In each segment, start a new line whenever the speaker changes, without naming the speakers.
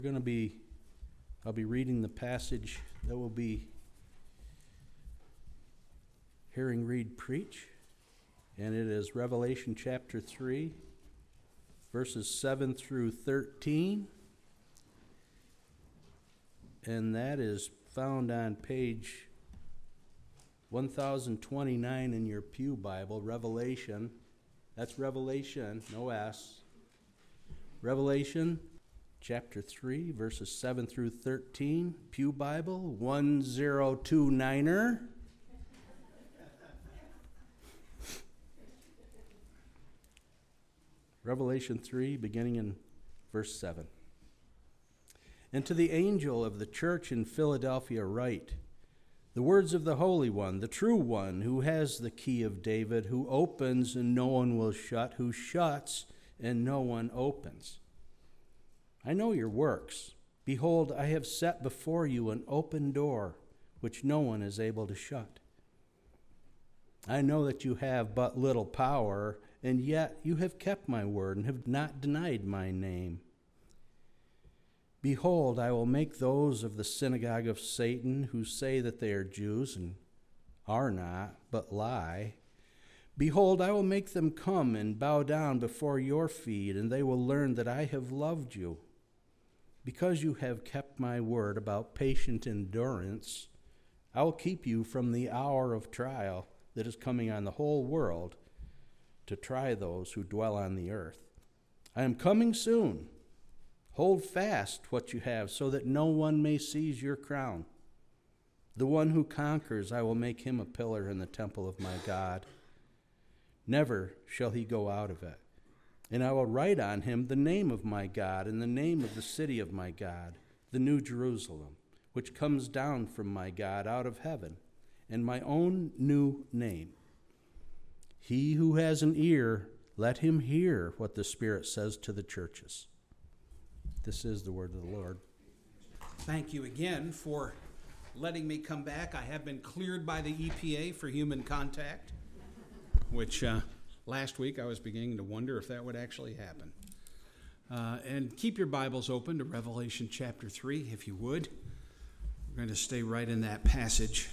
I'll be reading the passage that will be hearing Reed preach, and it is Revelation chapter 3, verses 7 through 13, and that is found on page 1029 in your Pew Bible, Revelation. That's Revelation, no S. Revelation chapter 3, verses 7 through 13, Pew Bible, 1029er. Revelation 3, beginning in verse 7. And to the angel of the church in Philadelphia write, the words of the Holy One, the true One, who has the key of David, who opens and no one will shut, who shuts and no one opens. I know your works. Behold, I have set before you an open door, which no one is able to shut. I know that you have but little power, and yet you have kept my word and have not denied my name. Behold, I will make those of the synagogue of Satan who say that they are Jews and are not, but lie. Behold, I will make them come and bow down before your feet, and they will learn that I have loved you. Because you have kept my word about patient endurance, I will keep you from the hour of trial that is coming on the whole world to try those who dwell on the earth. I am coming soon. Hold fast what you have so that no one may seize your crown. The one who conquers, I will make him a pillar in the temple of my God. Never shall he go out of it. And I will write on him the name of my God and the name of the city of my God, the New Jerusalem, which comes down from my God out of heaven, and my own new name. He who has an ear, let him hear what the Spirit says to the churches. This is the word of the Lord.
Thank you again for letting me come back. I have been cleared by the EPA for human contact, which last week I was beginning to wonder if that would actually happen. And keep your Bibles open to Revelation chapter 3, if you would. We're going to stay right in that passage.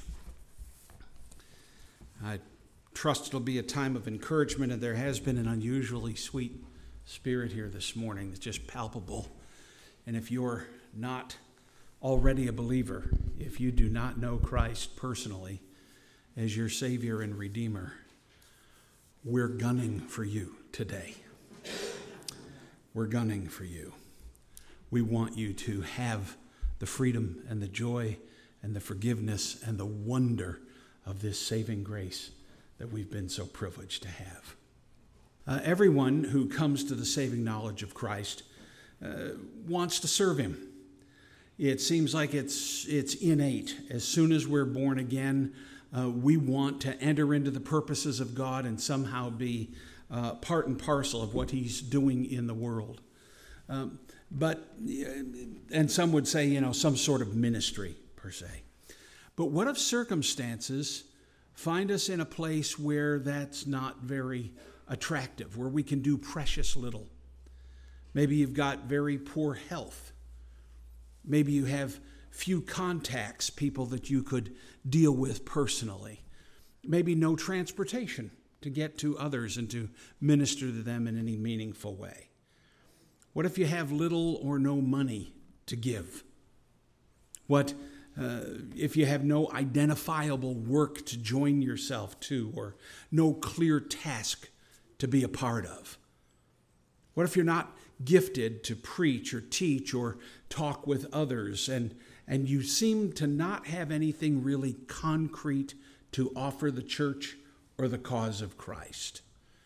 I trust it'll be a time of encouragement, and there has been an unusually sweet spirit here this morning that's just palpable. And if you're not already a believer, if you do not know Christ personally as your Savior and Redeemer, we're gunning for you today. We're gunning for you. We want you to have the freedom and the joy and the forgiveness and the wonder of this saving grace that we've been so privileged to have. Everyone who comes to the saving knowledge of Christ wants to serve him. It seems like it's innate. As soon as we're born again, we want to enter into the purposes of God and somehow be part and parcel of what he's doing in the world. And some would say, some sort of ministry per se. But what if circumstances find us in a place where that's not very attractive, where we can do precious little? Maybe you've got very poor health. Maybe you have few contacts, people that you could deal with personally. Maybe no transportation to get to others and to minister to them in any meaningful way. What if you have little or no money to give? What if you have no identifiable work to join yourself to, or no clear task to be a part of? What if you're not gifted to preach or teach or talk with others, and you seem to not have anything really concrete to offer the church or the cause of Christ?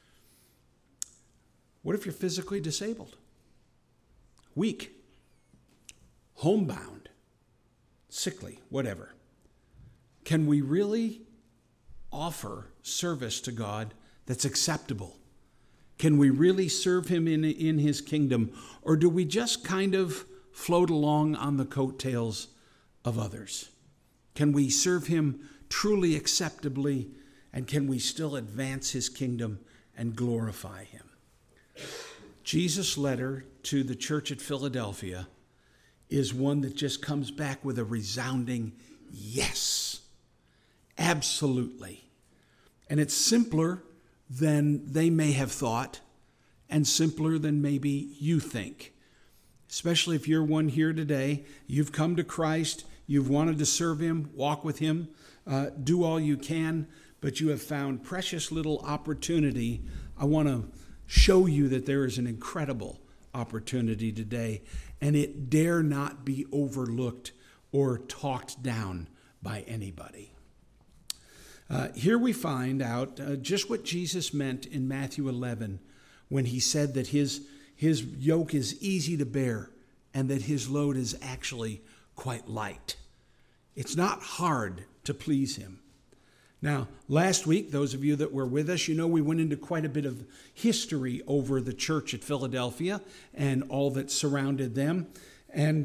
What if you're physically disabled, weak, homebound, sickly, whatever? Can we really offer service to God that's acceptable? Can we really serve him in his kingdom? Or do we just kind of float along on the coattails of others? Can we serve him truly acceptably, and can we still advance his kingdom and glorify him? Jesus' letter to the church at Philadelphia is one that just comes back with a resounding yes. Absolutely. And it's simpler than they may have thought, and simpler than maybe you think. Especially if you're one here today, you've come to Christ, you've wanted to serve him, walk with him, do all you can, but you have found precious little opportunity. I want to show you that there is an incredible opportunity today, and it dare not be overlooked or talked down by anybody. Here we find out just what Jesus meant in Matthew 11 when he said that his yoke is easy to bear and that his load is actually quite light. It's not hard to please him. Now, last week, those of you that were with us, you know we went into quite a bit of history over the church at Philadelphia and all that surrounded them. And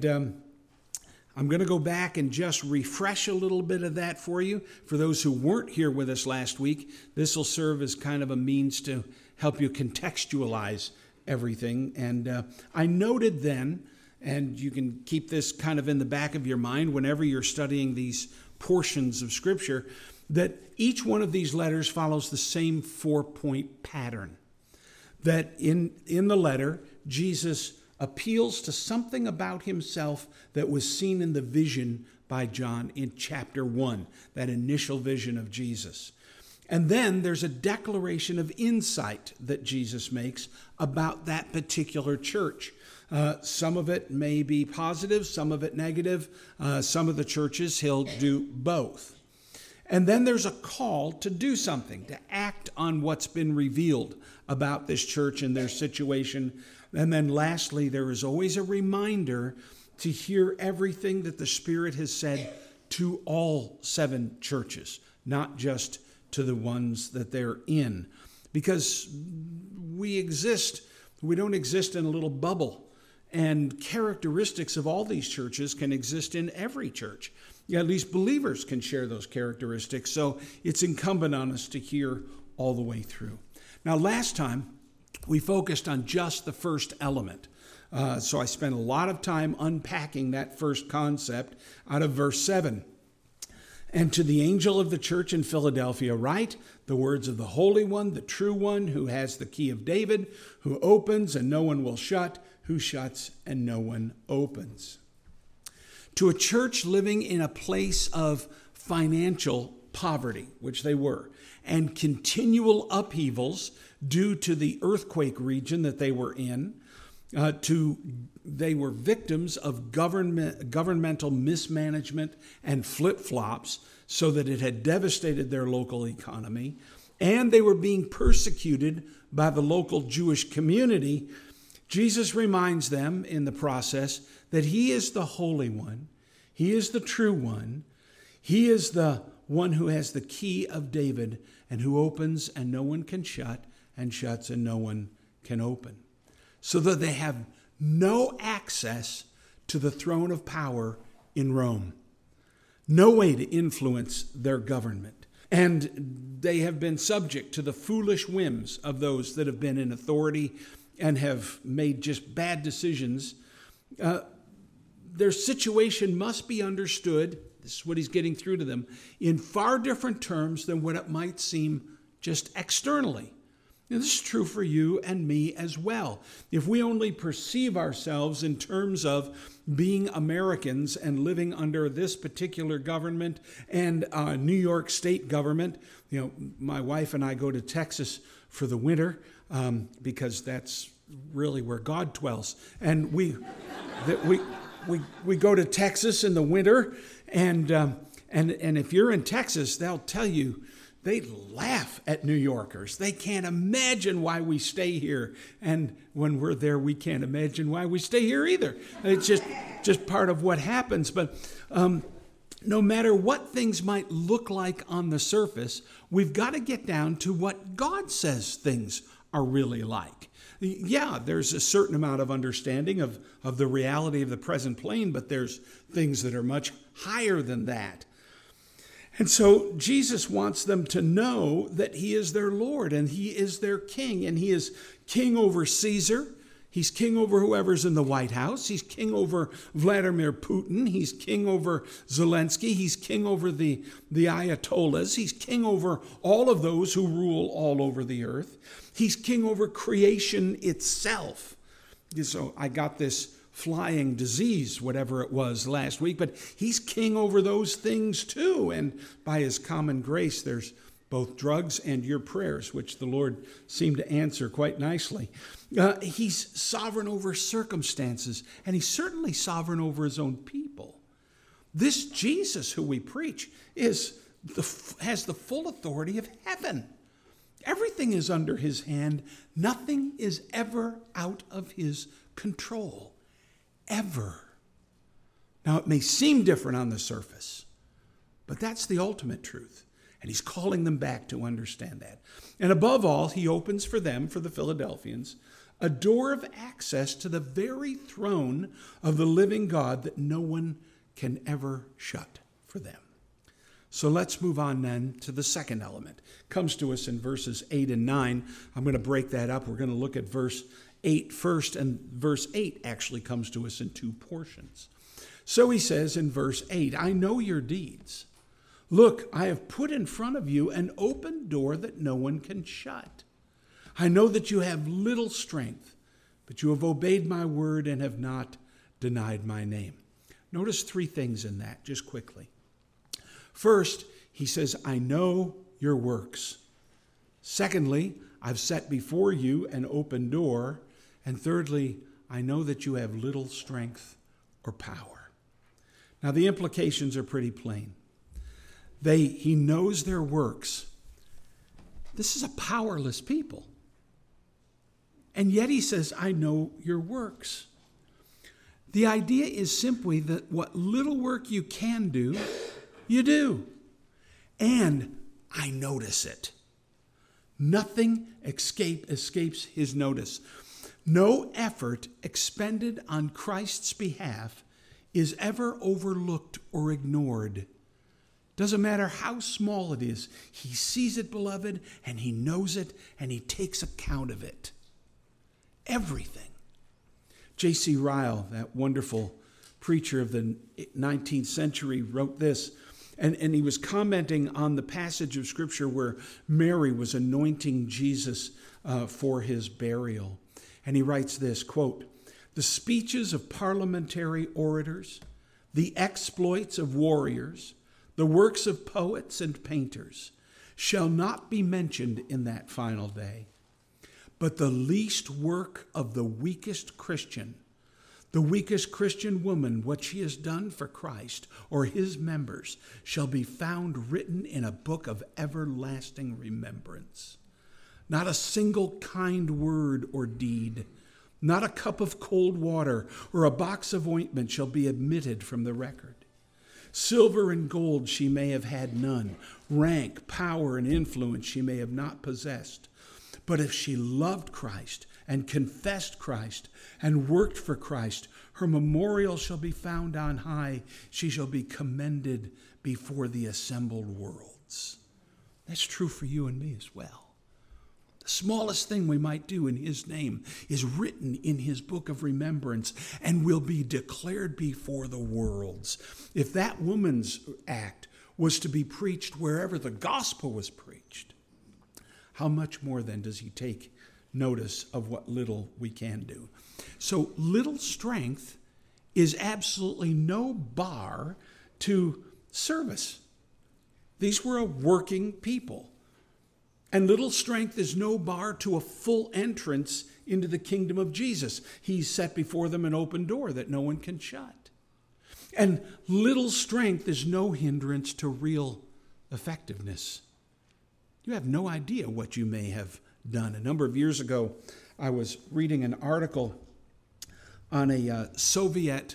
I'm going to go back and just refresh a little bit of that for you. For those who weren't here with us last week, this will serve as kind of a means to help you contextualize everything. And I noted then, and you can keep this kind of in the back of your mind whenever you're studying these portions of Scripture, that each one of these letters follows the same 4-point pattern. That in the letter, Jesus appeals to something about himself that was seen in the vision by John in chapter 1, that initial vision of Jesus. And then there's a declaration of insight that Jesus makes about that particular church. Some of it may be positive, some of it negative. Some of the churches he'll do both. And then there's a call to do something, to act on what's been revealed about this church and their situation. And then lastly, there is always a reminder to hear everything that the Spirit has said to all 7 churches, not just to the ones that they're in. Because we don't exist in a little bubble. And characteristics of all these churches can exist in every church. Yeah, at least believers can share those characteristics. So it's incumbent on us to hear all the way through. Now, last time we focused on just the first element. So I spent a lot of time unpacking that first concept out of verse 7. And to the angel of the church in Philadelphia write the words of the Holy One, the true one, who has the key of David, who opens and no one will shut, who shuts and no one opens. To a church living in a place of financial poverty, which they were, and continual upheavals due to the earthquake region that they were in, they were victims of governmental mismanagement and flip-flops so that it had devastated their local economy, and they were being persecuted by the local Jewish community. Jesus reminds them in the process that he is the Holy One, he is the true one, he is the one who has the key of David and who opens and no one can shut and shuts and no one can open. So that they have no access to the throne of power in Rome, no way to influence their government. And they have been subject to the foolish whims of those that have been in authority and have made just bad decisions. Their situation must be understood, this is what he's getting through to them, in far different terms than what it might seem just externally. And this is true for you and me as well. If we only perceive ourselves in terms of being Americans and living under this particular government and New York State government, my wife and I go to Texas for the winter because that's really where God dwells. And we go to Texas in the winter, and if you're in Texas, they'll tell you, they laugh at New Yorkers. They can't imagine why we stay here. And when we're there, we can't imagine why we stay here either. It's just part of what happens. But no matter what things might look like on the surface, we've got to get down to what God says things are really like. Yeah, there's a certain amount of understanding of the reality of the present plane, but there's things that are much higher than that. And so Jesus wants them to know that he is their Lord and he is their king. And he is king over Caesar. He's king over whoever's in the White House. He's king over Vladimir Putin. He's king over Zelensky. He's king over the Ayatollahs. He's king over all of those who rule all over the earth. He's king over creation itself. So I got this flying disease, whatever it was, last week, but he's king over those things too. And by his common grace, there's both drugs and your prayers, which the Lord seemed to answer quite nicely. He's sovereign over circumstances, and he's certainly sovereign over his own people. This Jesus who we preach has the full authority of heaven. Everything is under his hand. Nothing is ever out of his control. Ever. Now, it may seem different on the surface, but that's the ultimate truth. And he's calling them back to understand that. And above all, he opens for them, for the Philadelphians, a door of access to the very throne of the living God that no one can ever shut for them. So let's move on then to the second element. It comes to us in verses 8 and 9. I'm going to break that up. We're going to look at verse 8 first, and verse 8 actually comes to us in two portions. So he says in verse 8, I know your deeds. Look, I have put in front of you an open door that no one can shut. I know that you have little strength, but you have obeyed my word and have not denied my name. Notice three things in that, just quickly. First, he says, I know your works. Secondly, I've set before you an open door. And thirdly, I know that you have little strength or power. Now, the implications are pretty plain. He knows their works. This is a powerless people. And yet he says, I know your works. The idea is simply that what little work you can do, you do. And I notice it. Nothing escapes his notice. No effort expended on Christ's behalf is ever overlooked or ignored. Doesn't matter how small it is. He sees it, beloved, and he knows it, and he takes account of it. Everything. J.C. Ryle, that wonderful preacher of the 19th century, wrote this, and he was commenting on the passage of Scripture where Mary was anointing Jesus for his burial. And he writes this, quote, the speeches of parliamentary orators, the exploits of warriors, the works of poets and painters shall not be mentioned in that final day. But the least work of the weakest Christian woman, what she has done for Christ or his members, shall be found written in a book of everlasting remembrance. Not a single kind word or deed, not a cup of cold water or a box of ointment shall be omitted from the record. Silver and gold she may have had none. Rank, power, and influence she may have not possessed. But if she loved Christ and confessed Christ and worked for Christ, her memorial shall be found on high. She shall be commended before the assembled worlds. That's true for you and me as well. The smallest thing we might do in his name is written in his book of remembrance and will be declared before the worlds. If that woman's act was to be preached wherever the gospel was preached, how much more then does he take notice of what little we can do? So little strength is absolutely no bar to service. These were a working people. And little strength is no bar to a full entrance into the kingdom of Jesus. He's set before them an open door that no one can shut. And little strength is no hindrance to real effectiveness. You have no idea what you may have done. A number of years ago, I was reading an article on a Soviet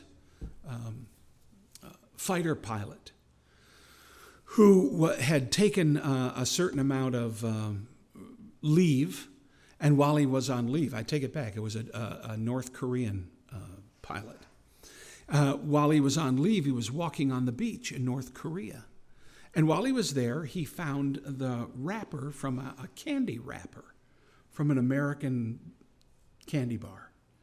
fighter pilot who had taken a certain amount of leave, and while he was on leave, I take it back, it was a North Korean pilot. While he was on leave, he was walking on the beach in North Korea. And while he was there, he found the wrapper from a candy wrapper from an American candy bar.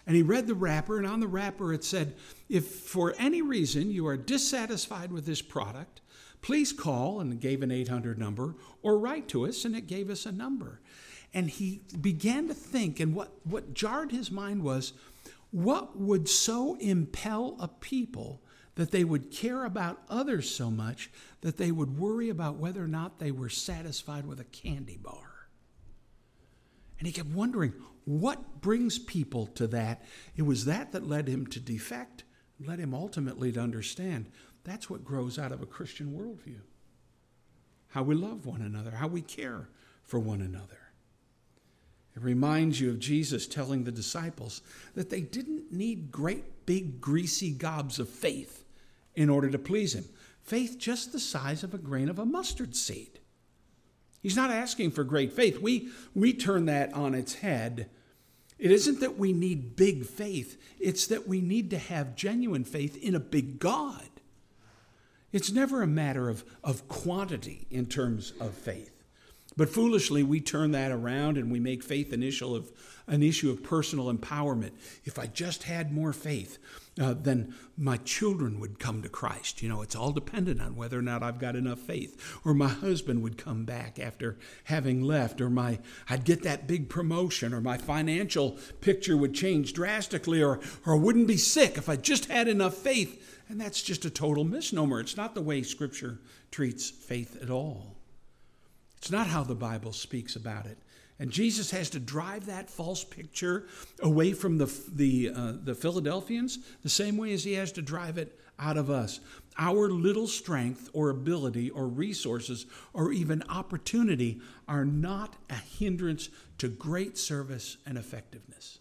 And he read the wrapper, and on the wrapper it said, if for any reason you are dissatisfied with this product, please call, and it gave an 800 number, or write to us, and it gave us a number. And he began to think, and what jarred his mind was, what would so impel a people that they would care about others so much that they would worry about whether or not they were satisfied with a candy bar? And he kept wondering, what brings people to that? It was that led him to defect, led him ultimately to understand that's what grows out of a Christian worldview. How we love one another, how we care for one another. It reminds you of Jesus telling the disciples that they didn't need great, big, greasy gobs of faith in order to please him. Faith just the size of a grain of a mustard seed. He's not asking for great faith. We turn that on its head. It isn't that we need big faith. It's that we need to have genuine faith in a big God. It's never a matter of quantity in terms of faith. But foolishly, we turn that around and we make faith an issue of personal empowerment. If I just had more faith, then my children would come to Christ. You know, it's all dependent on whether or not I've got enough faith. Or my husband would come back after having left. Or I'd get that big promotion. Or my financial picture would change drastically. Or I wouldn't be sick if I just had enough faith. And that's just a total misnomer. It's not the way Scripture treats faith at all. It's not how the Bible speaks about it. And Jesus has to drive that false picture away from the Philadelphians the same way as he has to drive it out of us. Our little strength or ability or resources or even opportunity are not a hindrance to great service and effectiveness.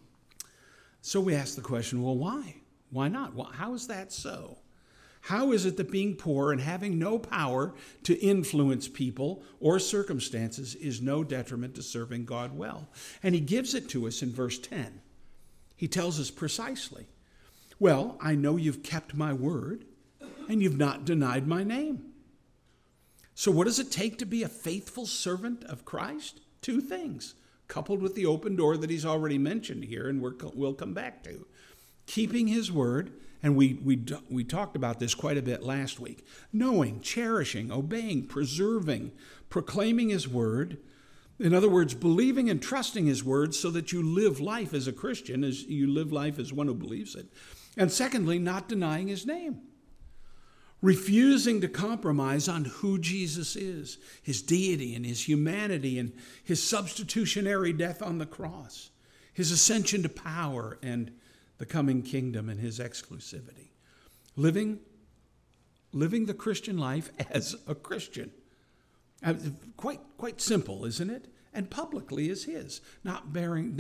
So we ask the question, well, why? Why not? Well, how is that so? How is it that being poor and having no power to influence people or circumstances is no detriment to serving God well? And he gives it to us in verse 10. He tells us precisely, well, I know you've kept my word and you've not denied my name. So what does it take to be a faithful servant of Christ? Two things, coupled with the open door that he's already mentioned here and we'll come back to. Keeping his word. And we talked about this quite a bit last week. Knowing, cherishing, obeying, preserving, proclaiming his word. In other words, believing and trusting his word so that you live life as a Christian, as you live life as one who believes it. And secondly, not denying his name. Refusing to compromise on who Jesus is, his deity and his humanity and his substitutionary death on the cross, his ascension to power and the coming kingdom and his exclusivity. Living the Christian life as a Christian. Quite simple, isn't it? And publicly is his. Not bearing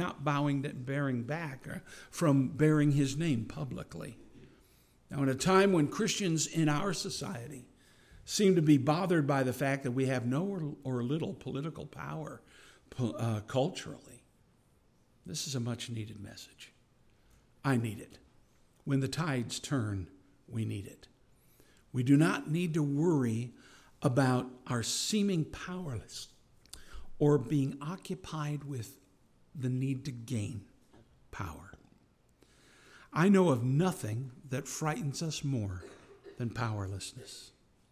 back from bearing his name publicly. Now, in a time when Christians in our society seem to be bothered by the fact that we have no or little political power culturally, this is a much needed message. I need it. When the tides turn, we need it. We do not need to worry about our seeming powerless or being occupied with the need to gain power. I know of nothing that frightens us more than powerlessness.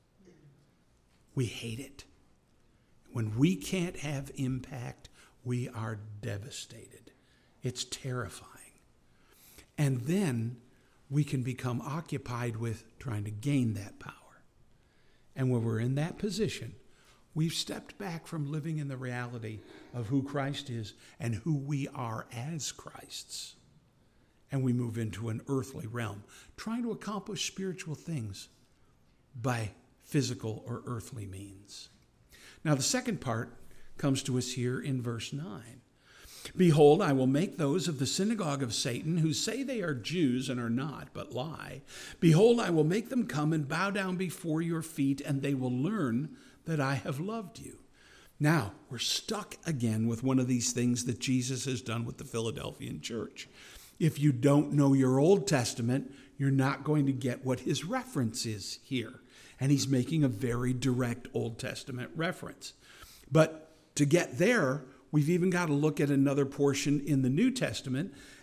We hate it. When we can't have impact, we are devastated. It's terrifying. And then we can become occupied with trying to gain that power. And when we're in that position, we've stepped back from living in the reality of who Christ is and who we are as Christ's. And we move into an earthly realm, trying to accomplish spiritual things by physical or earthly means. Now, the second part comes to us here in verse 9. Behold, I will make those of the synagogue of Satan who say they are Jews and are not, but lie. Behold, I will make them come and bow down before your feet, and they will learn that I have loved you. Now, we're stuck again with one of these things that Jesus has done with the Philadelphian church. If you don't know your Old Testament, you're not going to get what his reference is here. And he's making a very direct Old Testament reference. But to get there, we've even got to look at another portion in the New Testament,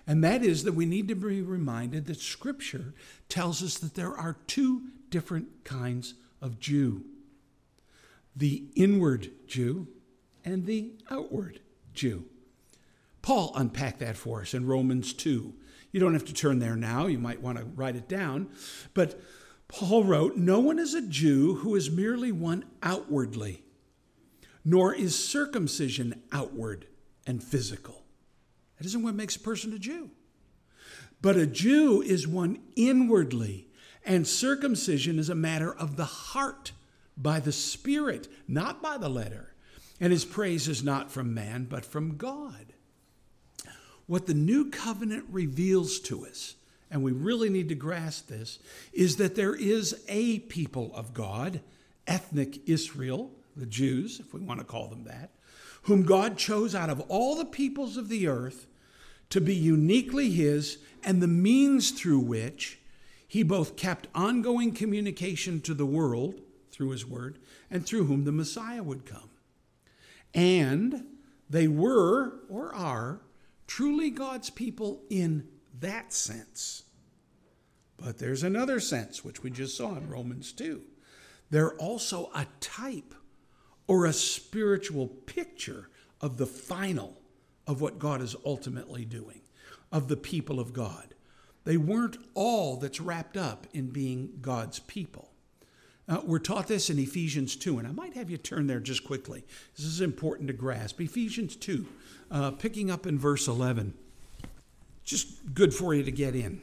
And that is that we need to be reminded that Scripture tells us that there are two different kinds of Jew: the inward Jew and the outward Jew. Paul unpacked that for us in Romans 2. You don't have to turn there now. You might want to write it down. But Paul wrote, "No one is a Jew who is merely one outwardly, nor is circumcision outward and physical." That isn't what makes a person a Jew. But a Jew is one inwardly, and circumcision is a matter of the heart, by the Spirit, not by the letter. And his praise is not from man, but from God. What the new covenant reveals to us, and we really need to grasp this, is that there is a people of God, ethnic Israel, the Jews, if we want to call them that, whom God chose out of all the peoples of the earth to be uniquely his, and the means through which he both kept ongoing communication to the world through his word, and through whom the Messiah would come. And they were, or are, truly God's people in that sense. But there's another sense, which we just saw in Romans 2. They're also a type or a spiritual picture of the final of what God is ultimately doing, of the people of God. They weren't all that's wrapped up in being God's people. We're taught this in Ephesians 2, and I might have you turn there just quickly. This is important to grasp. Ephesians 2, picking up in verse 11. Just good for you to get in.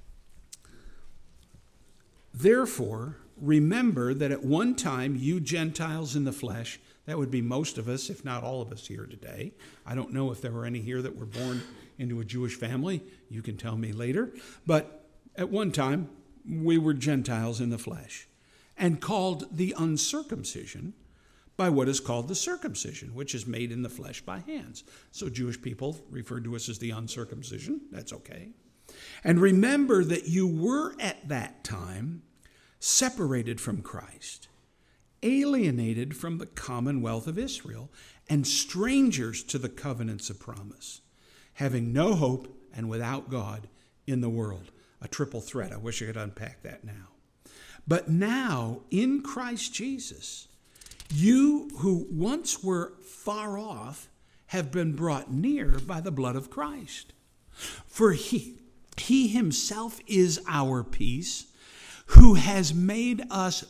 "Therefore, remember that at one time you Gentiles in the flesh," that would be most of us, if not all of us here today. I don't know if there were any here that were born into a Jewish family. You can tell me later. But at one time, we were Gentiles in the flesh, and called the uncircumcision by what is called the circumcision, which is made in the flesh by hands. So Jewish people refer to us as the uncircumcision. That's okay. "And remember that you were at that time separated from Christ, alienated from the commonwealth of Israel, and strangers to the covenants of promise, having no hope and without God in the world." A triple threat. I wish I could unpack that now. "But now, in Christ Jesus, you who once were far off have been brought near by the blood of Christ. For he himself is our peace, who has made us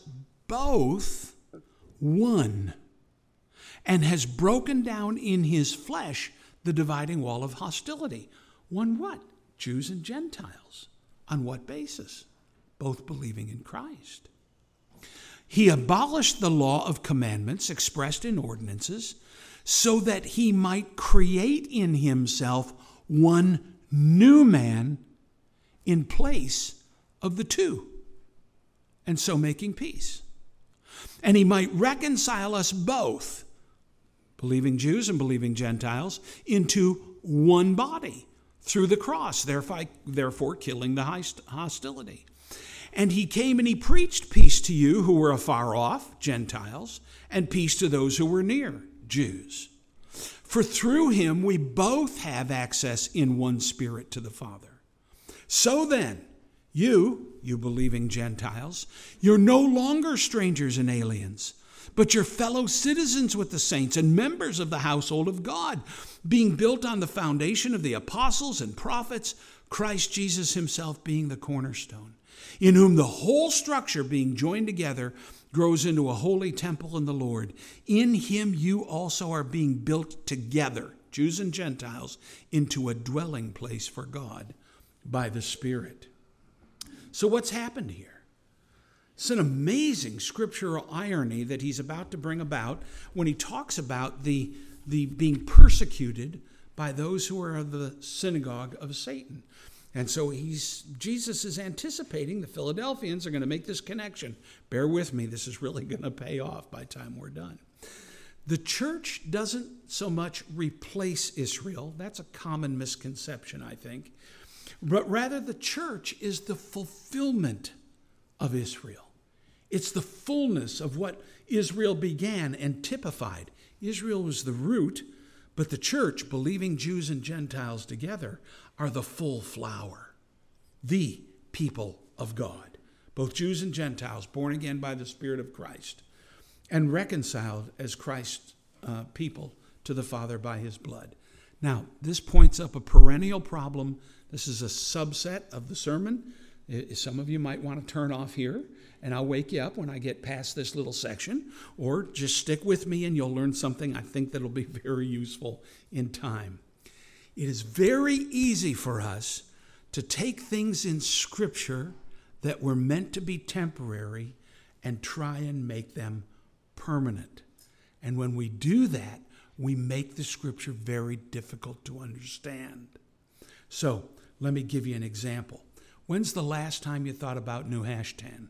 both one, and has broken down in his flesh the dividing wall of hostility." One what? Jews and Gentiles. On what basis? Both believing in Christ. "He abolished the law of commandments expressed in ordinances, so that he might create in himself one new man in place of the two, and so making peace. And he might reconcile us both, believing Jews and believing Gentiles, into one body through the cross, therefore killing the hostility. And he came and he preached peace to you who were afar off, Gentiles, and peace to those who were near, Jews. For through him we both have access in one Spirit to the Father. So then, you believing Gentiles, you're no longer strangers and aliens, but you're fellow citizens with the saints and members of the household of God, being built on the foundation of the apostles and prophets, Christ Jesus himself being the cornerstone, in whom the whole structure being joined together grows into a holy temple in the Lord. In him you also are being built together, Jews and Gentiles, into a dwelling place for God by the Spirit. So what's happened here? It's an amazing scriptural irony that he's about to bring about when he talks about the being persecuted by those who are of the synagogue of Satan. And so Jesus is anticipating the Philadelphians are going to make this connection. Bear with me, this is really going to pay off by the time we're done. The church doesn't so much replace Israel. That's a common misconception, I think. But rather the church is the fulfillment of Israel. It's the fullness of what Israel began and typified. Israel was the root, But the church, believing Jews and Gentiles together, are the full flower, the people of God, both Jews and Gentiles, born again by the Spirit of Christ, and reconciled as Christ's people to the Father by his blood. Now, this points up a perennial problem. This is a subset of the sermon. Some of you might want to turn off here, and I'll wake you up when I get past this little section, or just stick with me and you'll learn something I think that'll be very useful in time. It is very easy for us to take things in Scripture that were meant to be temporary and try and make them permanent. And when we do that, we make the Scripture very difficult to understand. So, let me give you an example. When's the last time you thought about New Hashtan?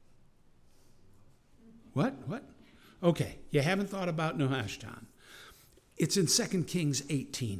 What? Okay, you haven't thought about New Hashtan. It's in 2 Kings 18.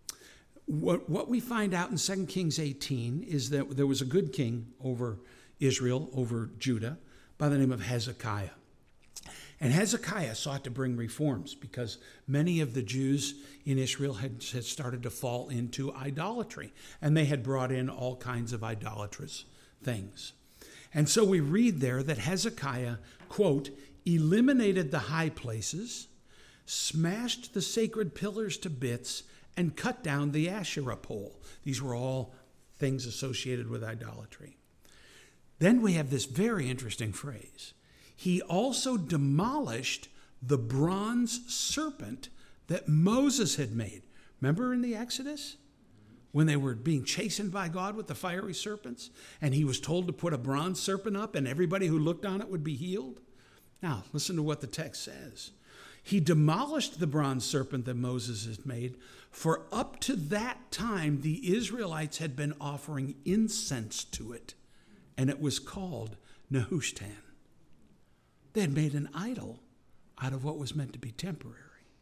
What we find out in 2 Kings 18 is that there was a good king over Israel, over Judah, by the name of Hezekiah. And Hezekiah sought to bring reforms because many of the Jews in Israel had started to fall into idolatry, and they had brought in all kinds of idolatrous things. And so we read there that Hezekiah, quote, eliminated the high places, smashed the sacred pillars to bits, and cut down the Asherah pole. These were all things associated with idolatry. Then we have this very interesting phrase. He also demolished the bronze serpent that Moses had made. Remember in the Exodus? When they were being chastened by God with the fiery serpents, and he was told to put a bronze serpent up and everybody who looked on it would be healed? Now, listen to what the text says. He demolished the bronze serpent that Moses had made, for up to that time the Israelites had been offering incense to it, and it was called Nehushtan. They had made an idol out of what was meant to be temporary.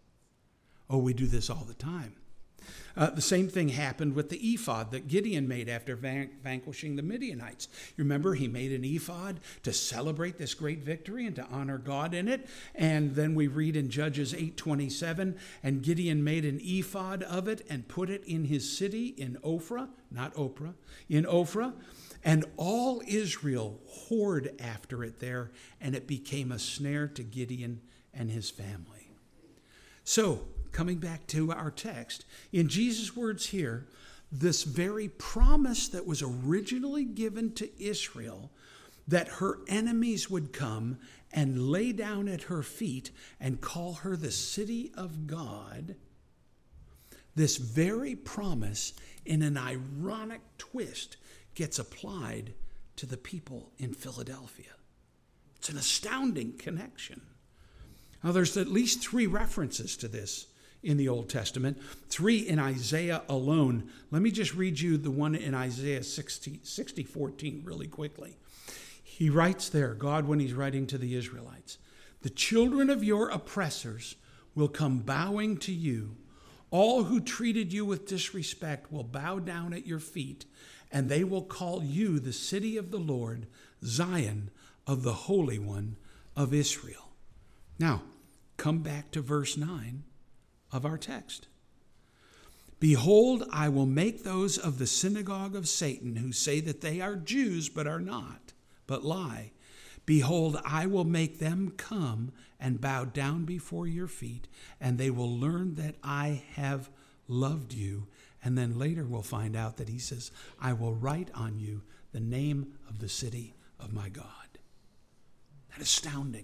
Oh, we do this all the time. The same thing happened with the ephod that Gideon made after vanquishing the Midianites. You remember, he made an ephod to celebrate this great victory and to honor God in it. And then we read in Judges 8:27, and Gideon made an ephod of it and put it in his city in Ophrah, not Oprah, in Ophrah. And all Israel whored after it there, and it became a snare to Gideon and his family. So, coming back to our text, in Jesus' words here, this very promise that was originally given to Israel, that her enemies would come and lay down at her feet and call her the city of God, this very promise, in an ironic twist, gets applied to the people in Philadelphia. It's an astounding connection. Now, there's at least 3 references to this in the Old Testament, 3 in Isaiah alone. Let me just read you the one in Isaiah 60:14 really quickly. He writes there, God, when he's writing to the Israelites, the children of your oppressors will come bowing to you. All who treated you with disrespect will bow down at your feet, and they will call you the city of the Lord, Zion of the Holy One of Israel. Now, come back to verse 9 of our text. Behold, I will make those of the synagogue of Satan who say that they are Jews but are not, but lie. Behold, I will make them come and bow down before your feet, and they will learn that I have loved you. And then later we'll find out that he says, I will write on you the name of the city of my God. That's astounding.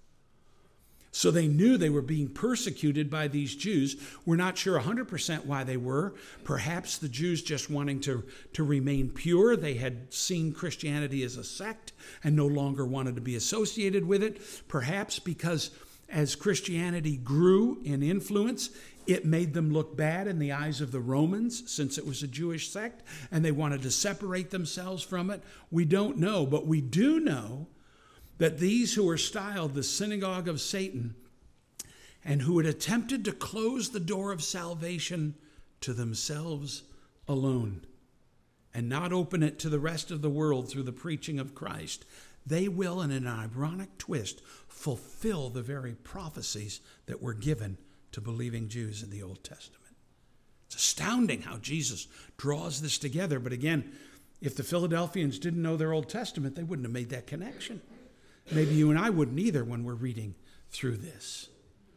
So they knew they were being persecuted by these Jews. We're not sure 100% why they were. Perhaps the Jews just wanting to remain pure. They had seen Christianity as a sect and no longer wanted to be associated with it. Perhaps because as Christianity grew in influence, it made them look bad in the eyes of the Romans, since it was a Jewish sect, and they wanted to separate themselves from it. We don't know, but we do know that these who were styled the synagogue of Satan and who had attempted to close the door of salvation to themselves alone and not open it to the rest of the world through the preaching of Christ, they will, in an ironic twist, fulfill the very prophecies that were given to believing Jews in the Old Testament. It's astounding how Jesus draws this together. But again, if the Philadelphians didn't know their Old Testament, they wouldn't have made that connection. Maybe you and I wouldn't either when we're reading through this.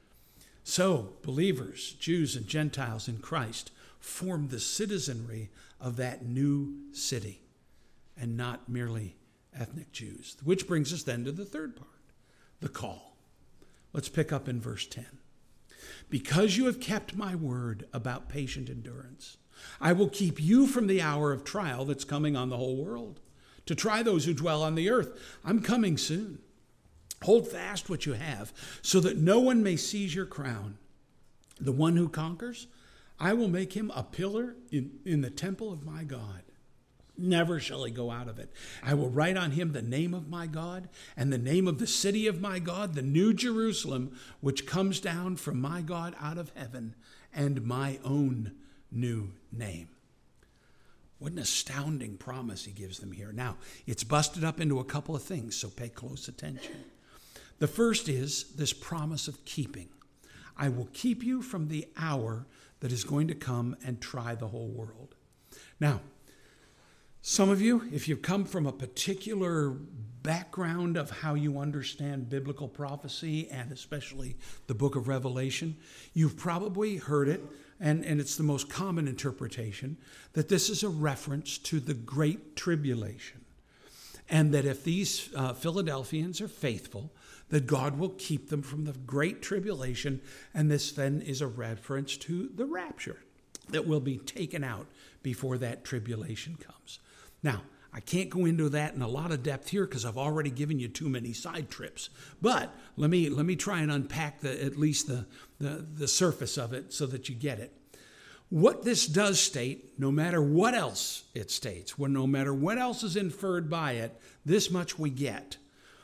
So, believers, Jews and Gentiles in Christ, form the citizenry of that new city, and not merely ethnic Jews. Which brings us then to the third part, the call. Let's pick up in verse 10. Because you have kept my word about patient endurance, I will keep you from the hour of trial that's coming on the whole world, to try those who dwell on the earth. I'm coming soon. Hold fast what you have, so that no one may seize your crown. The one who conquers, I will make him a pillar in the temple of my God. Never shall he go out of it. I will write on him the name of my God and the name of the city of my God, the new Jerusalem, which comes down from my God out of heaven, and my own new name. What an astounding promise he gives them here. Now, it's busted up into a couple of things, so pay close attention. The first is this promise of keeping. I will keep you from the hour that is going to come and try the whole world. Now, some of you, if you've come from a particular background of how you understand biblical prophecy and especially the book of Revelation, you've probably heard it, and it's the most common interpretation, that this is a reference to the Great Tribulation. And that if these Philadelphians are faithful, that God will keep them from the Great Tribulation, and this then is a reference to the rapture, that will be taken out before that tribulation comes. Now, I can't go into that in a lot of depth here because I've already given you too many side trips. But let me try and unpack at least the surface of it so that you get it. What this does state, no matter what else it states, no matter what else is inferred by it, this much we get.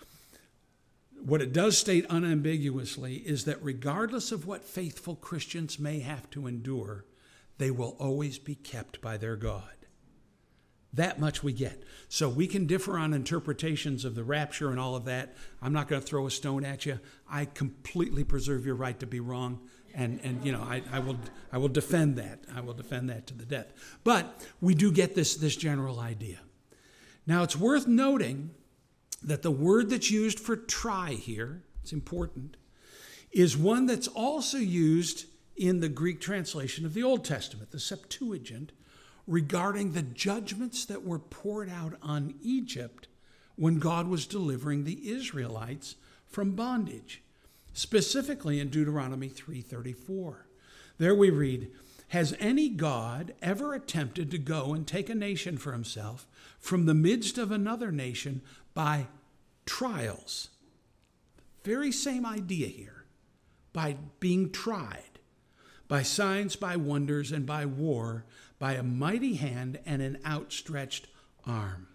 What it does state unambiguously is that regardless of what faithful Christians may have to endure, they will always be kept by their God. That much we get. So we can differ on interpretations of the rapture and all of that. I'm not going to throw a stone at you. I completely preserve your right to be wrong. And you know, I will defend that. I will defend that to the death. But we do get this general idea. Now, it's worth noting that the word that's used for try here, it's important, is one that's also used in the Greek translation of the Old Testament, the Septuagint, regarding the judgments that were poured out on Egypt when God was delivering the Israelites from bondage. Specifically in Deuteronomy 3:34. There we read, "Has any God ever attempted to go and take a nation for himself from the midst of another nation by trials?" Very same idea here. By being tried, by signs, by wonders, and by war, by a mighty hand and an outstretched arm.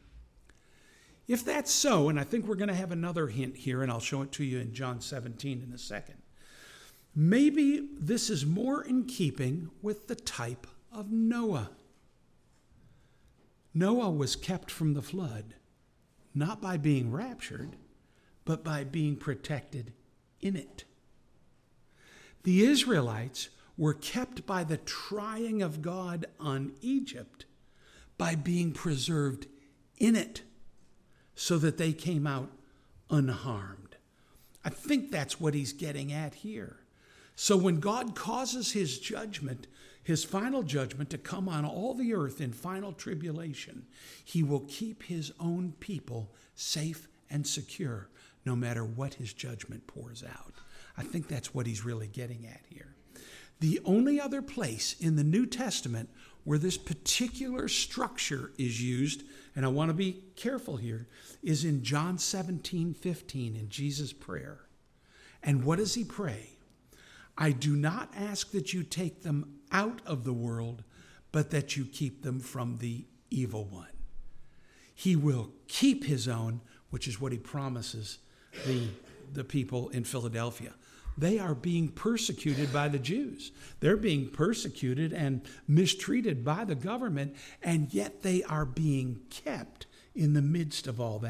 If that's so, and I think we're going to have another hint here, and I'll show it to you in John 17 in a second, maybe this is more in keeping with the type of Noah. Noah was kept from the flood, not by being raptured, but by being protected in it. The Israelites were kept by the trying of God on Egypt by being preserved in it, so that they came out unharmed. I think that's what he's getting at here. So when God causes his judgment, his final judgment, to come on all the earth in final tribulation, he will keep his own people safe and secure, no matter what his judgment pours out. I think that's what he's really getting at here. The only other place in the New Testament where this particular structure is used, and I want to be careful here, is in John 17:15 in Jesus' prayer. And what does he pray? "I do not ask that you take them out of the world, but that you keep them from the evil one." He will keep his own, which is what he promises the people in Philadelphia. They are being persecuted by the Jews. They're being persecuted and mistreated by the government, and yet they are being kept in the midst of all that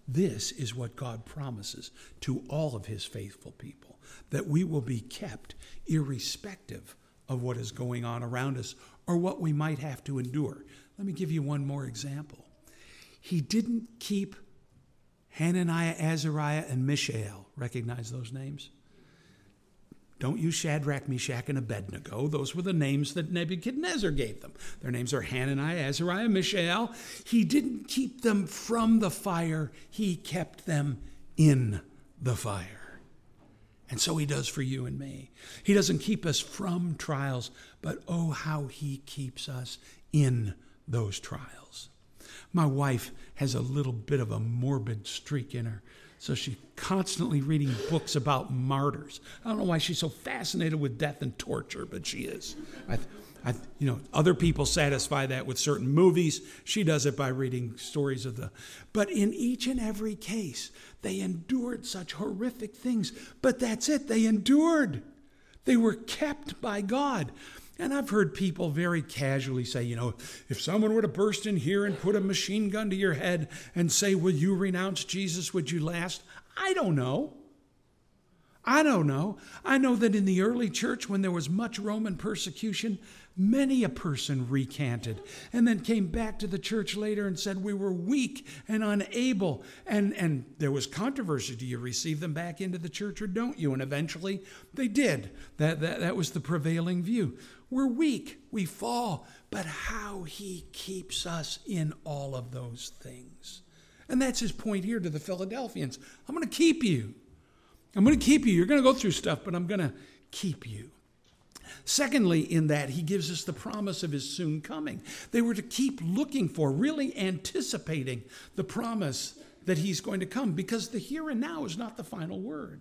This is what God promises to all of his faithful people, that we will be kept irrespective of what is going on around us or what we might have to endure. Let me give you one more example. He didn't keep Hananiah, Azariah, and Mishael. Recognize those names? Don't use Shadrach, Meshach, and Abednego. Those were the names that Nebuchadnezzar gave them. Their names are Hananiah, Azariah, Mishael. He didn't keep them from the fire. He kept them in the fire. And so he does for you and me. He doesn't keep us from trials, but oh, how he keeps us in those trials. My wife has a little bit of a morbid streak in her. So she's constantly reading books about martyrs. I don't know why she's so fascinated with death and torture, but she is. Other people satisfy that with certain movies. She does it by reading stories of But in each and every case, they endured such horrific things. But that's it. They endured. They were kept by God. And I've heard people very casually say, if someone were to burst in here and put a machine gun to your head and say, will you renounce Jesus? Would you last? I don't know. I know that in the early church, when there was much Roman persecution, many a person recanted and then came back to the church later and said, we were weak and unable. And there was controversy. Do you receive them back into the church or don't you? And eventually they did. That was the prevailing view. We're weak. We fall. But how he keeps us in all of those things. And that's his point here to the Philadelphians. I'm going to keep you. I'm going to keep you. You're going to go through stuff, but I'm going to keep you. Secondly, in that, he gives us the promise of his soon coming. They were to keep looking for, really anticipating the promise that he's going to come, because the here and now is not the final word.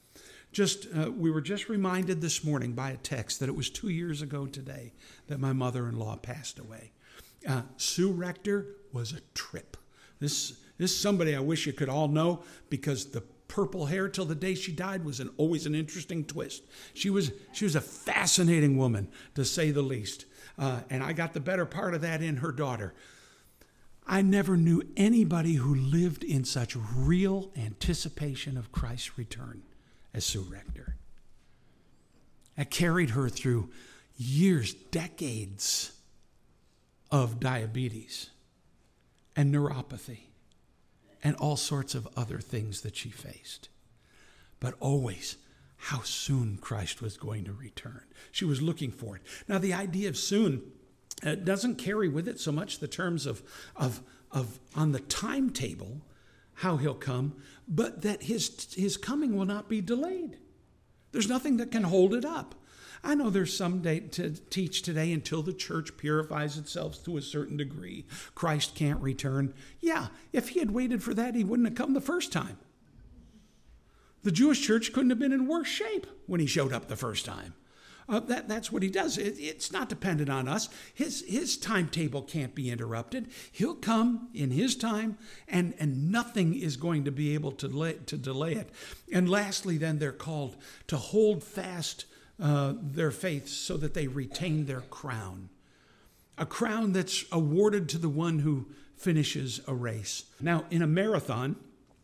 We were just reminded this morning by a text that it was 2 years ago today that my mother-in-law passed away. Sue Rector was a trip. This is somebody I wish you could all know, because the purple hair till the day she died was always an interesting twist. She was a fascinating woman, to say the least. And I got the better part of that in her daughter. I never knew anybody who lived in such real anticipation of Christ's return as Sue Rector. I carried her through years, decades of diabetes and neuropathy and all sorts of other things that she faced. But always, how soon Christ was going to return. She was looking for it. Now, the idea of soon doesn't carry with it so much the terms of on the timetable, how he'll come, but that his coming will not be delayed. There's nothing that can hold it up. I know there's some day to teach today until the church purifies itself to a certain degree, Christ can't return. Yeah, if he had waited for that, he wouldn't have come the first time. The Jewish church couldn't have been in worse shape when he showed up the first time. That's what he does. It's not dependent on us. His timetable can't be interrupted. He'll come in his time, and nothing is going to be able to delay it. And lastly, then, they're called to hold fast their faith so that they retain their crown. A crown that's awarded to the one who finishes a race. Now, in a marathon,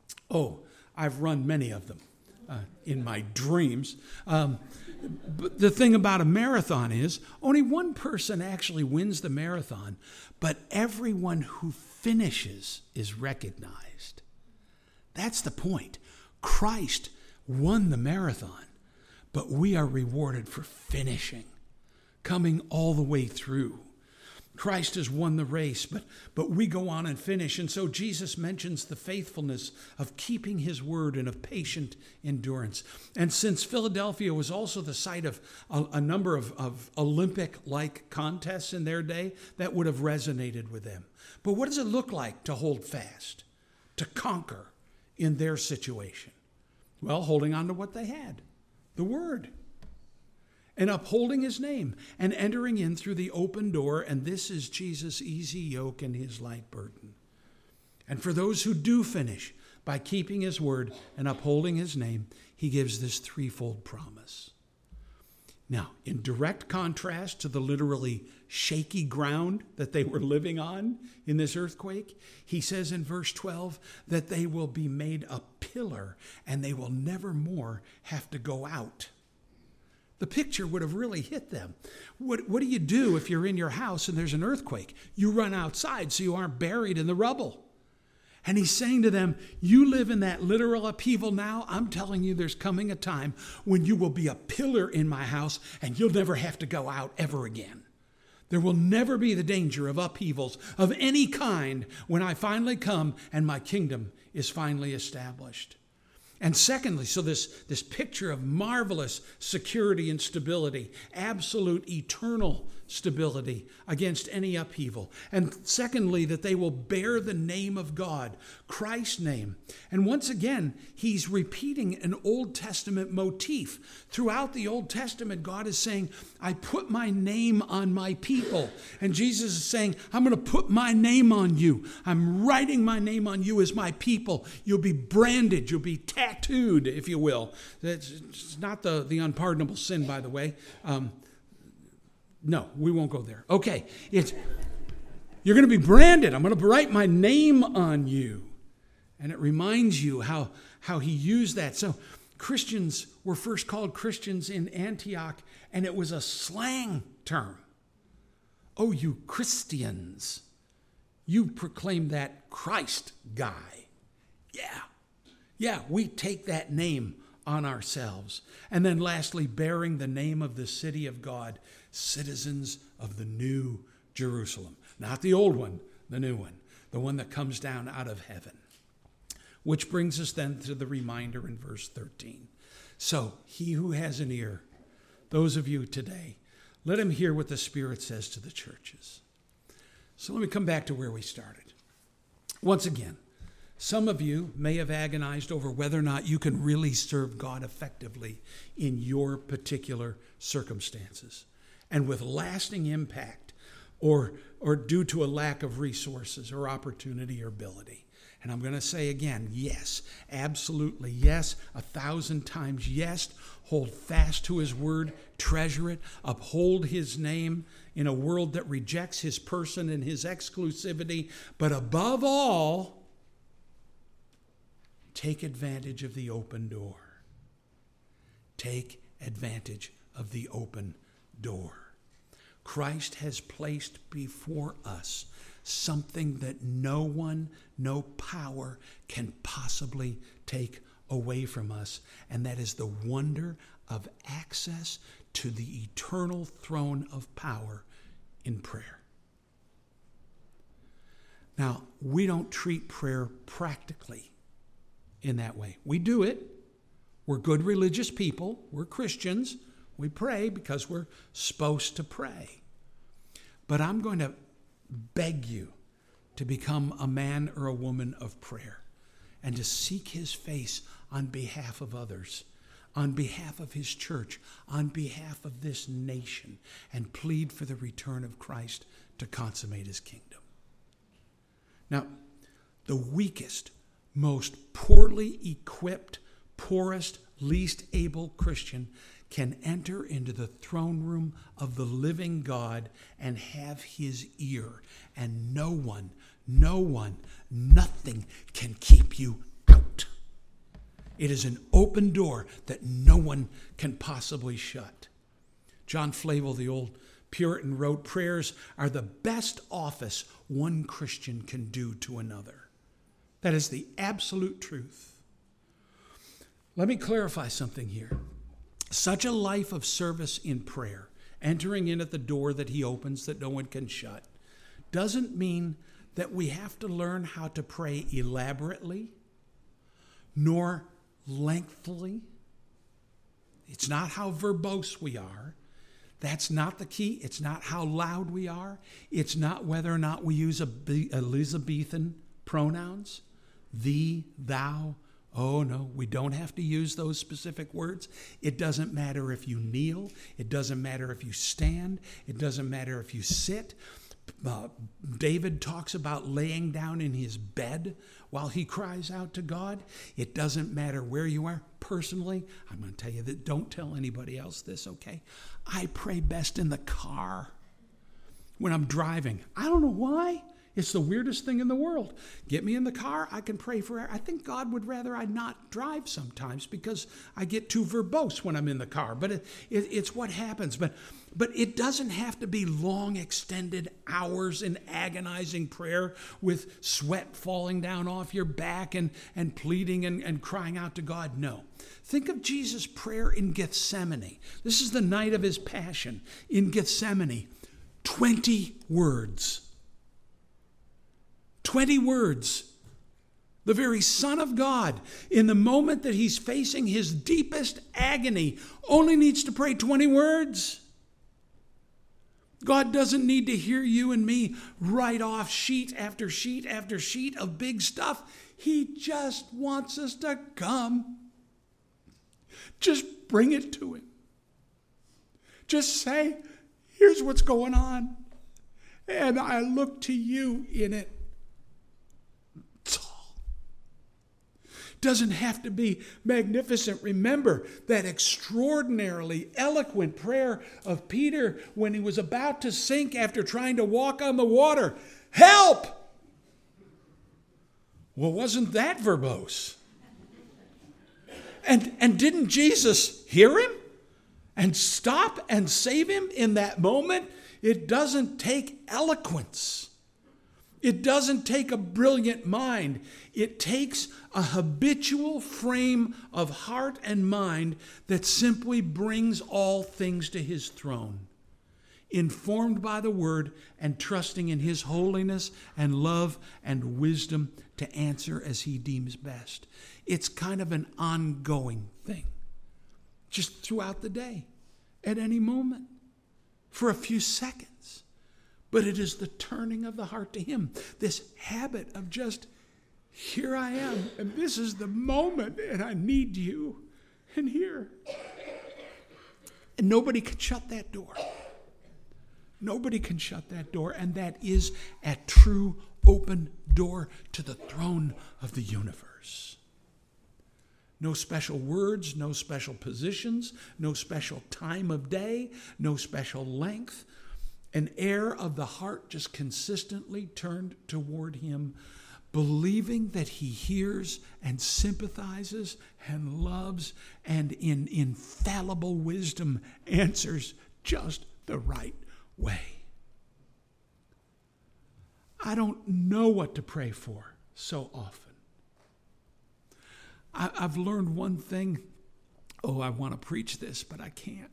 I've run many of them in my dreams. But the thing about a marathon is only one person actually wins the marathon, but everyone who finishes is recognized. That's the point. Christ won the marathon, but we are rewarded for finishing, coming all the way through. Christ has won the race, but we go on and finish. And so Jesus mentions the faithfulness of keeping his word and of patient endurance. And since Philadelphia was also the site of a number of Olympic-like contests in their day, that would have resonated with them. But what does it look like to hold fast, to conquer in their situation? Well, holding on to what they had, the word, and upholding his name and entering in through the open door. And this is Jesus' easy yoke and his light burden. And for those who do finish by keeping his word and upholding his name, he gives this threefold promise. Now, in direct contrast to the literally shaky ground that they were living on in this earthquake, he says in verse 12 that they will be made a pillar and they will never more have to go out. The picture would have really hit them. What do you do if you're in your house and there's an earthquake? You run outside so you aren't buried in the rubble. And he's saying to them, you live in that literal upheaval now. I'm telling you, there's coming a time when you will be a pillar in my house and you'll never have to go out ever again. There will never be the danger of upheavals of any kind when I finally come and my kingdom is finally established. And secondly, so this picture of marvelous security and stability, absolute eternal stability against any upheaval. And secondly, that they will bear the name of God, Christ's name. And once again, he's repeating an Old Testament motif. Throughout the Old Testament, God is saying, I put my name on my people. And Jesus is saying, I'm going to put my name on you. I'm writing my name on you as my people. You'll be branded. You'll be tattooed, if you will. It's not the unpardonable sin, by the way. No, we won't go there. Okay, you're going to be branded. I'm going to write my name on you. And it reminds you how he used that. So Christians were first called Christians in Antioch, and it was a slang term. Oh, you Christians, you proclaim that Christ guy. Yeah, we take that name on ourselves. And then lastly, bearing the name of the city of God, citizens of the new Jerusalem. Not the old one, the new one, the one that comes down out of heaven. Which brings us then to the reminder in verse 13. So, he who has an ear, those of you today, let him hear what the Spirit says to the churches. So let me come back to where we started. Once again, some of you may have agonized over whether or not you can really serve God effectively in your particular circumstances and with lasting impact or due to a lack of resources or opportunity or ability. And I'm going to say again, yes, absolutely yes, 1,000 times yes. Hold fast to his word, treasure it, uphold his name in a world that rejects his person and his exclusivity. But above all, take advantage of the open door. Take advantage of the open door. Christ has placed before us something that no one, no power can possibly take away from us, and that is the wonder of access to the eternal throne of power in prayer. Now, we don't treat prayer practically in that way. We do it. We're good religious people. We're Christians. We pray because we're supposed to pray. But I'm going to beg you to become a man or a woman of prayer and to seek his face on behalf of others, on behalf of his church, on behalf of this nation, and plead for the return of Christ to consummate his kingdom. Now, the weakest, most poorly equipped, poorest, least able Christian can enter into the throne room of the living God and have his ear. And no one, nothing can keep you out. It is an open door that no one can possibly shut. John Flavel, the old Puritan, wrote, prayers are the best office one Christian can do to another. That is the absolute truth. Let me clarify something here. Such a life of service in prayer, entering in at the door that he opens that no one can shut, doesn't mean that we have to learn how to pray elaborately, nor lengthily. It's not how verbose we are. That's not the key. It's not how loud we are. It's not whether or not we use Elizabethan pronouns, thee, thou. Oh, no, we don't have to use those specific words. It doesn't matter if you kneel. It doesn't matter if you stand. It doesn't matter if you sit. David talks about laying down in his bed while he cries out to God. It doesn't matter where you are. Personally, I'm going to tell you that don't tell anybody else this, okay? I pray best in the car when I'm driving. I don't know why. It's the weirdest thing in the world. Get me in the car, I can pray for. I think God would rather I not drive sometimes because I get too verbose when I'm in the car. But it's what happens. But it doesn't have to be long, extended hours in agonizing prayer with sweat falling down off your back and pleading and crying out to God. No. Think of Jesus' prayer in Gethsemane. This is the night of his passion. In Gethsemane, 20 words. 20 words. The very Son of God, in the moment that he's facing his deepest agony, only needs to pray 20 words. God doesn't need to hear you and me write off sheet after sheet after sheet of big stuff. He just wants us to come. Just bring it to him. Just say, here's what's going on. And I look to you in it. Doesn't have to be magnificent. Remember that extraordinarily eloquent prayer of Peter when he was about to sink after trying to walk on the water. Help! Well, wasn't that verbose? And didn't Jesus hear him and stop and save him in that moment? It doesn't take eloquence. It doesn't take a brilliant mind. It takes a habitual frame of heart and mind that simply brings all things to his throne, informed by the word and trusting in his holiness and love and wisdom to answer as he deems best. It's kind of an ongoing thing, just throughout the day, at any moment, for a few seconds. But it is the turning of the heart to him. This habit of just, here I am, and this is the moment, and I need you. And here. And nobody can shut that door. Nobody can shut that door, and that is a true open door to the throne of the universe. No special words, no special positions, no special time of day, no special length. An air of the heart just consistently turned toward him, believing that he hears and sympathizes and loves and in infallible wisdom answers just the right way. I don't know what to pray for so often. I've learned one thing. Oh, I want to preach this, but I can't.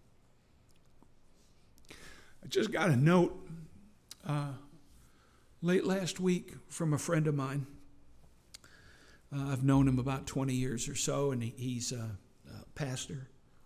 I just got a note late last week from a friend of mine. I've known him about 20 years or so, and he's a pastor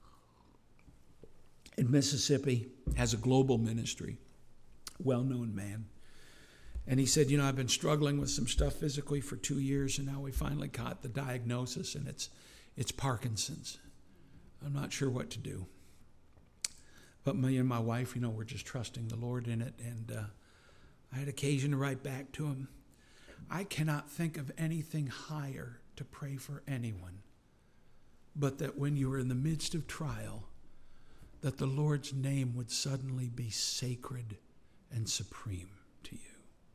in Mississippi, has a global ministry, well-known man. And he said, I've been struggling with some stuff physically for 2 years, and now we finally got the diagnosis, and it's Parkinson's. I'm not sure what to do. But me and my wife, we're just trusting the Lord in it. And I had occasion to write back to him. I cannot think of anything higher to pray for anyone, but that when you are in the midst of trial, that the Lord's name would suddenly be sacred and supreme to you.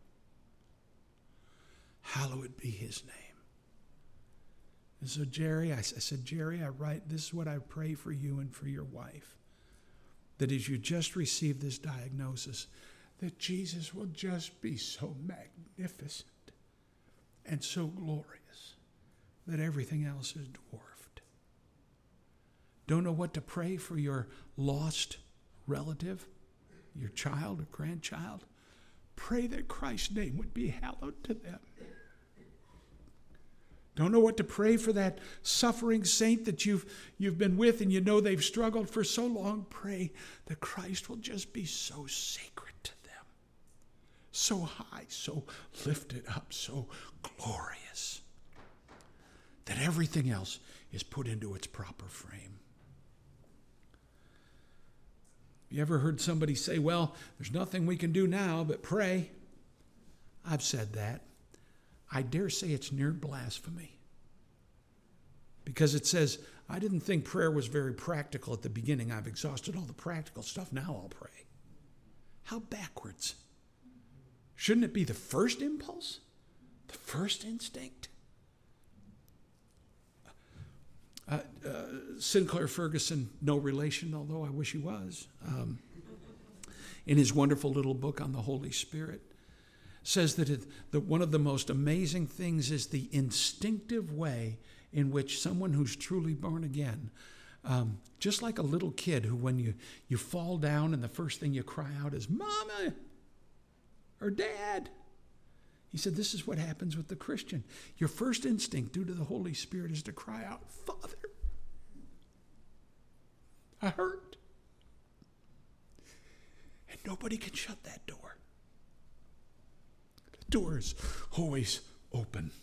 Hallowed be his name. And so Jerry, I said, Jerry, this is what I pray for you and for your wife. That as you just received this diagnosis, that Jesus will just be so magnificent and so glorious that everything else is dwarfed. Don't know what to pray for your lost relative, your child or grandchild? Pray that Christ's name would be hallowed to them. Don't know what to pray for that suffering saint that you've been with and they've struggled for so long. Pray that Christ will just be so sacred to them, so high, so lifted up, so glorious, that everything else is put into its proper frame. You ever heard somebody say, well, there's nothing we can do now but pray? I've said that. I dare say it's near blasphemy. Because it says, I didn't think prayer was very practical at the beginning. I've exhausted all the practical stuff. Now I'll pray. How backwards. Shouldn't it be the first impulse? The first instinct? Sinclair Ferguson, no relation, although I wish he was, in his wonderful little book on the Holy Spirit, says that one of the most amazing things is the instinctive way in which someone who's truly born again, just like a little kid who when you fall down and the first thing you cry out is, Mama or Dad. He said, this is what happens with the Christian. Your first instinct due to the Holy Spirit is to cry out, Father, I hurt. And nobody can shut that door. The door is always open.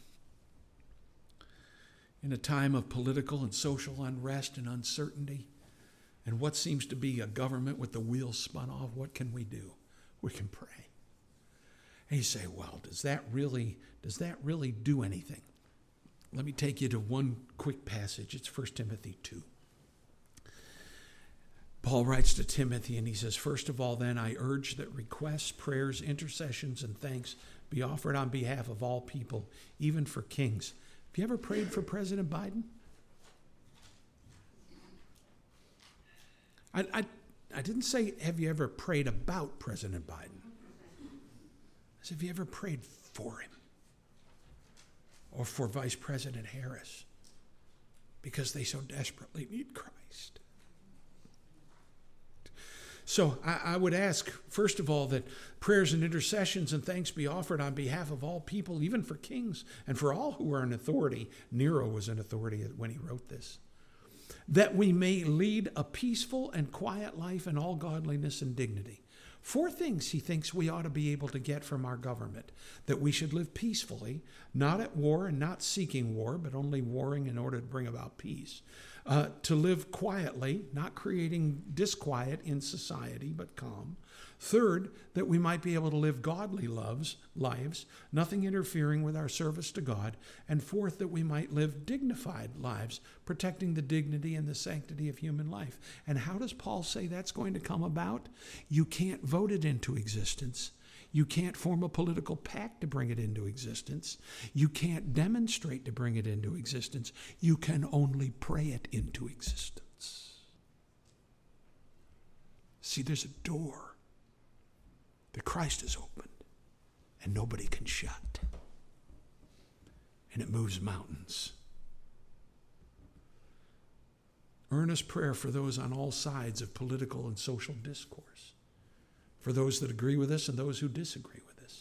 In a time of political and social unrest and uncertainty, and what seems to be a government with the wheels spun off, what can we do? We can pray. And you say, well, does that really do anything? Let me take you to one quick passage. It's 1 Timothy 2. Paul writes to Timothy and he says, first of all, then I urge that requests, prayers, intercessions, and thanks be offered on behalf of all people, even for kings. Have you ever prayed for President Biden? I didn't say, have you ever prayed about President Biden? I said, have you ever prayed for him? Or for Vice President Harris? Because they so desperately need Christ. So I would ask, first of all, that prayers and intercessions and thanks be offered on behalf of all people, even for kings and for all who are in authority. Nero was in authority when he wrote this. That we may lead a peaceful and quiet life in all godliness and dignity. 4 things he thinks we ought to be able to get from our government. That we should live peacefully, not at war and not seeking war, but only warring in order to bring about peace. To live quietly, not creating disquiet in society, but calm. Third, that we might be able to live godly lives, nothing interfering with our service to God. And fourth, that we might live dignified lives, protecting the dignity and the sanctity of human life. And how does Paul say that's going to come about? You can't vote it into existence. You can't form a political pact to bring it into existence. You can't demonstrate to bring it into existence. You can only pray it into existence. See, there's a door that Christ has opened and nobody can shut. And it moves mountains. Earnest prayer for those on all sides of political and social discourse. For those that agree with us and those who disagree with us.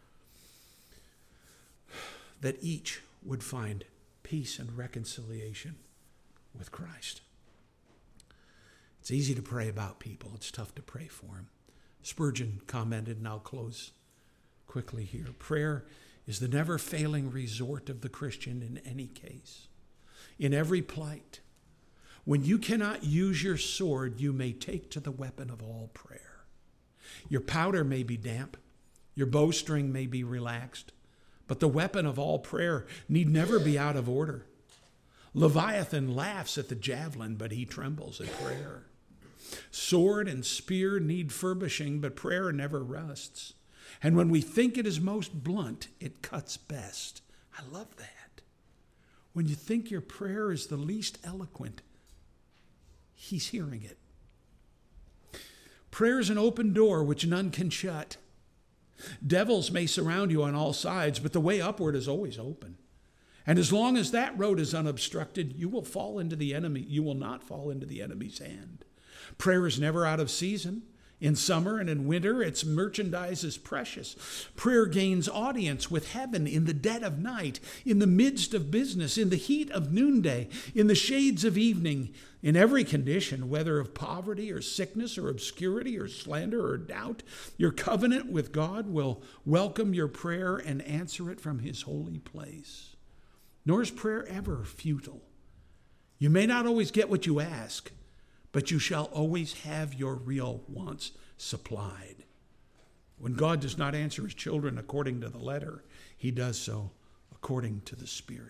That each would find peace and reconciliation with Christ. It's easy to pray about people. It's tough to pray for them. Spurgeon commented, and I'll close quickly here. Prayer is the never-failing resort of the Christian in any case. In every plight. When you cannot use your sword, you may take to the weapon of all prayer. Your powder may be damp, your bowstring may be relaxed, but the weapon of all prayer need never be out of order. Leviathan laughs at the javelin, but he trembles at prayer. Sword and spear need furbishing, but prayer never rusts. And when we think it is most blunt, it cuts best. I love that. When you think your prayer is the least eloquent, he's hearing it. Prayer is an open door which none can shut. Devils may surround you on all sides, but the way upward is always open. And as long as that road is unobstructed, you will not fall into the enemy's hand. Prayer is never out of season. In summer and in winter, its merchandise is precious. Prayer gains audience with heaven in the dead of night, in the midst of business, in the heat of noonday, in the shades of evening, in every condition, whether of poverty or sickness or obscurity or slander or doubt. Your covenant with God will welcome your prayer and answer it from his holy place. Nor is prayer ever futile. You may not always get what you ask, but you shall always have your real wants supplied. When God does not answer his children according to the letter, he does so according to the Spirit.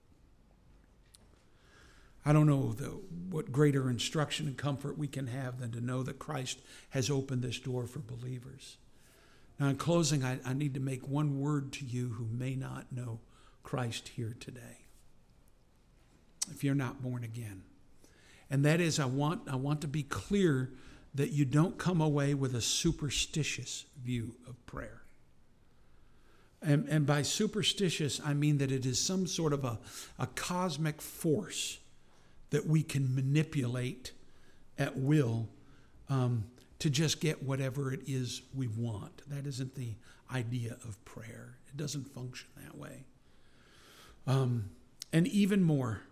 I don't know what greater instruction and comfort we can have than to know that Christ has opened this door for believers. Now, in closing, I need to make one word to you who may not know Christ here today. If you're not born again. And that is, I want to be clear that you don't come away with a superstitious view of prayer. And by superstitious, I mean that it is some sort of a cosmic force that we can manipulate at will to just get whatever it is we want. That isn't the idea of prayer. It doesn't function that way. And even more,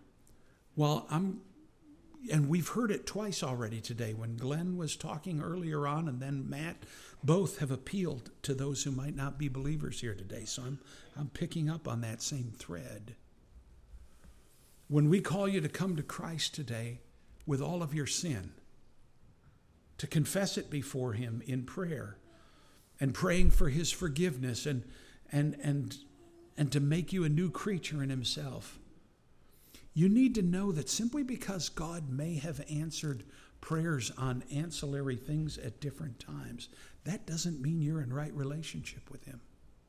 and we've heard it twice already today when Glenn was talking earlier on and then Matt, both have appealed to those who might not be believers here today. So I'm picking up on that same thread. When we call you to come to Christ today with all of your sin, to confess it before him in prayer and praying for his forgiveness and to make you a new creature in himself, you need to know that simply because God may have answered prayers on ancillary things at different times, that doesn't mean you're in right relationship with him.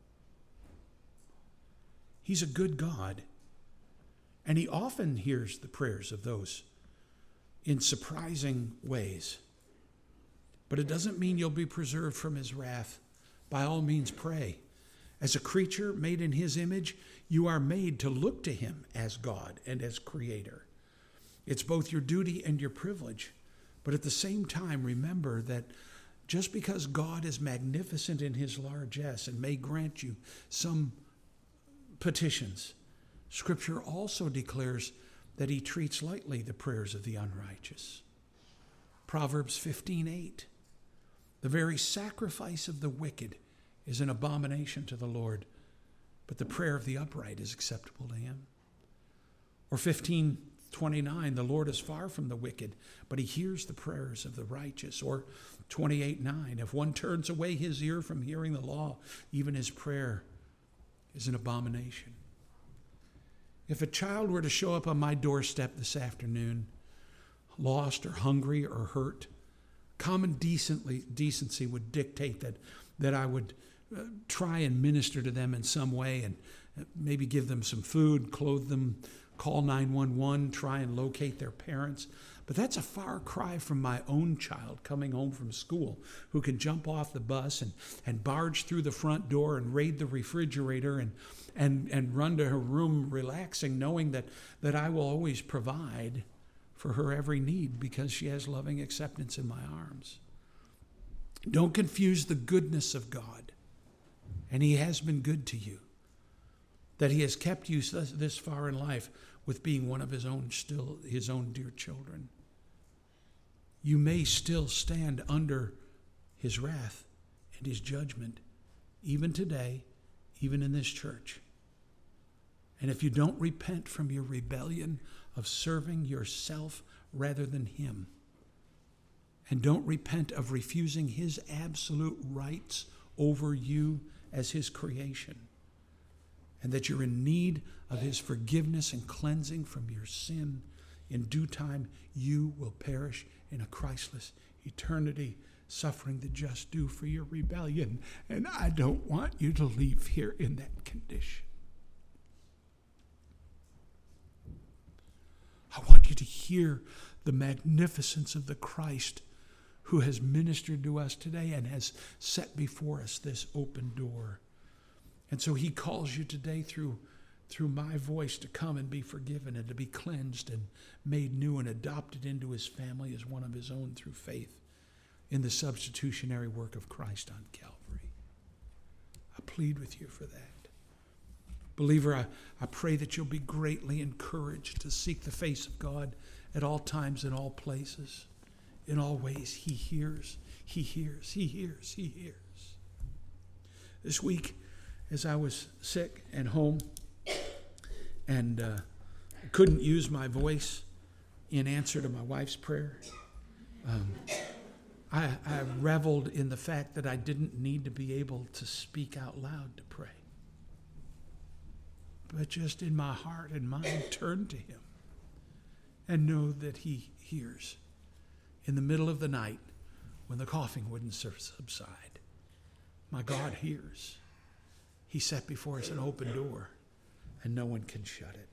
He's a good God. And he often hears the prayers of those in surprising ways. But it doesn't mean you'll be preserved from his wrath. By all means, pray. As a creature made in his image, you are made to look to him as God and as creator. It's both your duty and your privilege. But at the same time, remember that just because God is magnificent in his largesse and may grant you some petitions, Scripture also declares that he treats lightly the prayers of the unrighteous. Proverbs 15:8. The very sacrifice of the wicked is an abomination to the Lord, but the prayer of the upright is acceptable to him. Or 15:29, the Lord is far from the wicked, but he hears the prayers of the righteous. Or 28:9, if one turns away his ear from hearing the law, even his prayer is an abomination. If a child were to show up on my doorstep this afternoon, lost or hungry or hurt, common decency would dictate that I would try and minister to them in some way and maybe give them some food, clothe them, call 911, try and locate their parents. But that's a far cry from my own child coming home from school who can jump off the bus and barge through the front door and raid the refrigerator and run to her room relaxing, knowing that I will always provide for her every need because she has loving acceptance in my arms. Don't confuse the goodness of God, and he has been good to you, that he has kept you this far in life with being one of his own dear children. You may still stand under his wrath and his judgment, even today, even in this church. And if you don't repent from your rebellion of serving yourself rather than him, and don't repent of refusing his absolute rights over you as his creation, and that you're in need of his forgiveness and cleansing from your sin, in due time you will perish in a Christless eternity, suffering the just due for your rebellion. And I don't want you to leave here in that condition. I want you to hear the magnificence of the Christ who has ministered to us today and has set before us this open door. And so he calls you today through my voice to come and be forgiven and to be cleansed and made new and adopted into his family as one of his own through faith in the substitutionary work of Christ on Calvary. I plead with you for that. Believer, I pray that you'll be greatly encouraged to seek the face of God at all times, in all places, in all ways. He hears, he hears, he hears, he hears. This week, as I was sick and home and couldn't use my voice in answer to my wife's prayer, I reveled in the fact that I didn't need to be able to speak out loud to pray, but just in my heart and mind turn to him and know that he hears. In the middle of the night, when the coughing wouldn't subside, my God hears. He set before us an open door, and no one can shut it.